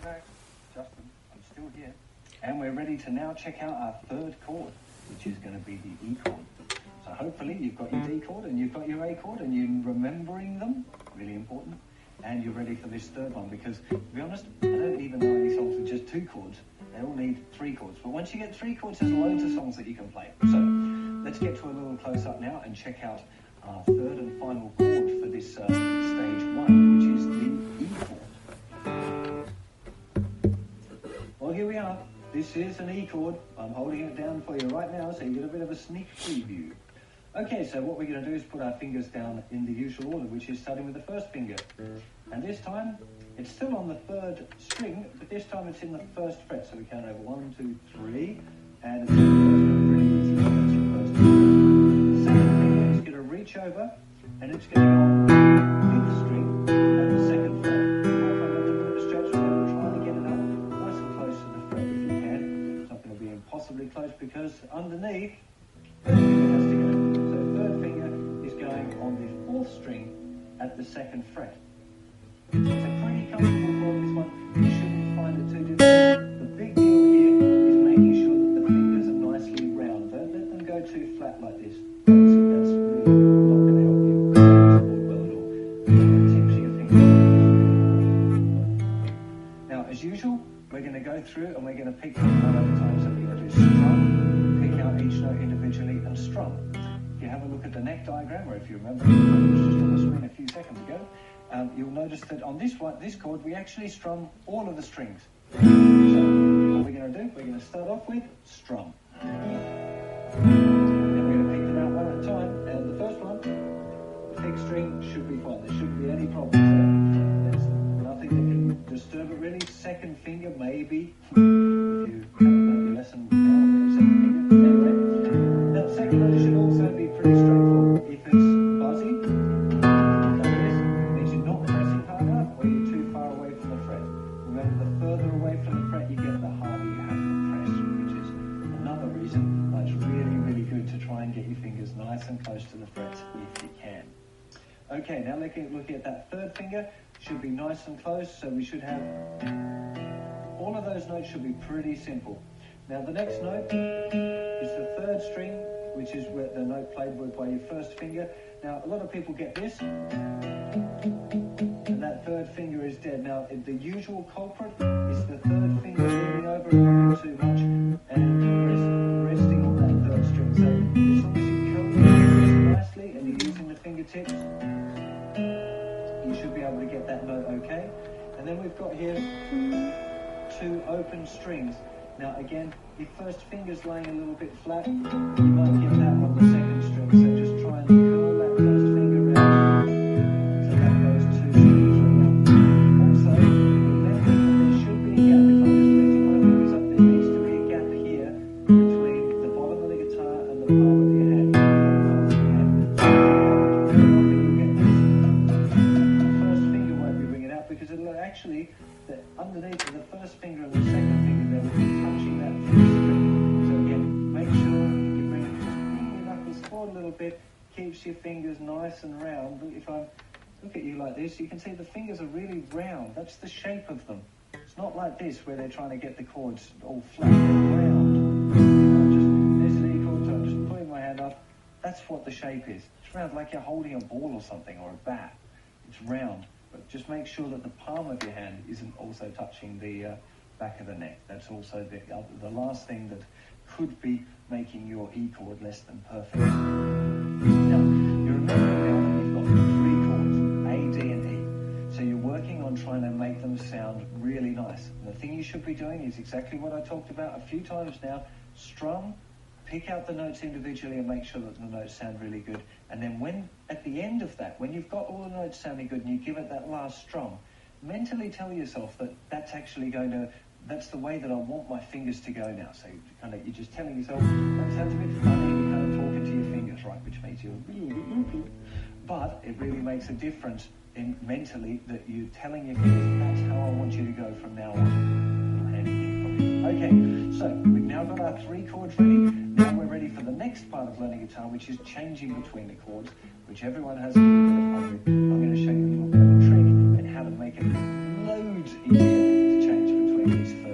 back. Justin, I'm still here. And we're ready to now check out our third chord, which is going to be the E chord. So hopefully you've got your D chord and you've got your A chord and you're remembering them, really important. And you're ready for this third one because, to be honest, I don't even know any songs with just 2 chords. They all need 3 chords. But once you get 3 chords, there's loads of songs that you can play. So let's get to a little close-up now and check out our third and final chord for this stage 1, which is the E chord. Well, here we are. This is an E chord. I'm holding it down for you right now so you get a bit of a sneak preview. Okay, so what we're going to do is put our fingers down in the usual order, which is starting with the first finger. And this time, it's still on the 3rd string, but this time it's in the 1st fret. So we count over 1, 2, 3, and it's pretty easy. That's your first finger. The second finger is going to reach over, and it's going to go on the 5th string at the 2nd fret. If I want to give it a stretch, I'm trying to get it up nice and close to the fret if you can. It's not going to be impossibly close because underneath, the finger has to go. So the 3rd finger is going on the 4th string at the 2nd fret. It's a pretty comfortable chord, this one. You shouldn't find it too difficult. The big deal here is making sure that the fingers are nicely round. Don't let them go too flat like this. That's really not going to help you chord well at all. It tips your fingers. Now, as usual, we're going to go through and we're going to pick them one at a time. So we're going to do strum, pick out each note individually, and strum. If you have a look at the neck diagram, or if you remember, it was just on the screen a few seconds ago, you'll notice that on this chord, we actually strum all of the strings. So what we're going to do, we're going to start off with strum. Then we're going to pick them out one at a time. And the first one, the 6th string, should be fine. There shouldn't be any problems there. There's nothing that can disturb it really. 2nd finger, maybe. If you haven't learned your lesson now, maybe 2nd finger. Anyway, that 2nd note should also be pretty straightforward. If it's buzzy, the further away from the fret you get, the harder you have to press, which is another reason why it's really, really good to try and get your fingers nice and close to the frets if you can. Okay, now look at that 3rd finger. Should be nice and close, so we should have all of those notes should be pretty simple. Now the next note is the 3rd string, which is where the note played with by your 1st finger. Now a lot of people get this, and that 3rd finger is dead. Now the usual culprit is the 3rd finger leaning over a little bit too much and resting on that 3rd string. So as long as you curl your fingers nicely and you're using the fingertips, you should be able to get that note okay. And then we've got here 2 open strings. Now again, your 1st finger's laying a little bit flat, you might get that on the 2nd string, so just try and curl that 1st finger round so that those 2 strings are round. Also, remember that there should be a gap. If I'm just lifting my fingers up, there needs to be a gap here between the bottom of the guitar and the palm of your hand. The 1st finger won't be ringing out because it'll actually, underneath the 1st finger and the 2nd finger, they'll be touching that 5th string. So again, make sure you bring your knuckles forward a little bit, keeps your fingers nice and round. If I look at you like this, you can see the fingers are really round. That's the shape of them. It's not like this where they're trying to get the chords all flat. They're round. There's an E chord, so I'm just putting my hand up. That's what the shape is. It's round, like you're holding a ball or something, or a bat. It's round. But just make sure that the palm of your hand isn't also touching the back of the neck. That's also the last thing that could be making your E chord less than perfect. Now, you remember now that you've got 3 chords, A, D, and E. So you're working on trying to make them sound really nice. And the thing you should be doing is exactly what I talked about a few times now. Strum, pick out the notes individually and make sure that the notes sound really good. And then when, at the end of that, when you've got all the notes sounding good and you give it that last strum, mentally tell yourself that that's actually going to, that's the way that I want my fingers to go now. So you're just telling yourself, that sounds a bit funny, you're kind of talking to your fingers, right, which makes you but it really makes a difference in mentally that you're telling your fingers, that's how I want you to go from now on. Okay, so we've now got our 3 chords ready. Now we're ready for the next part of learning guitar, which is changing between the chords, which everyone has a little bit of fun with. I'm going to show you a little bit of a trick and how to make it loads easier to change between these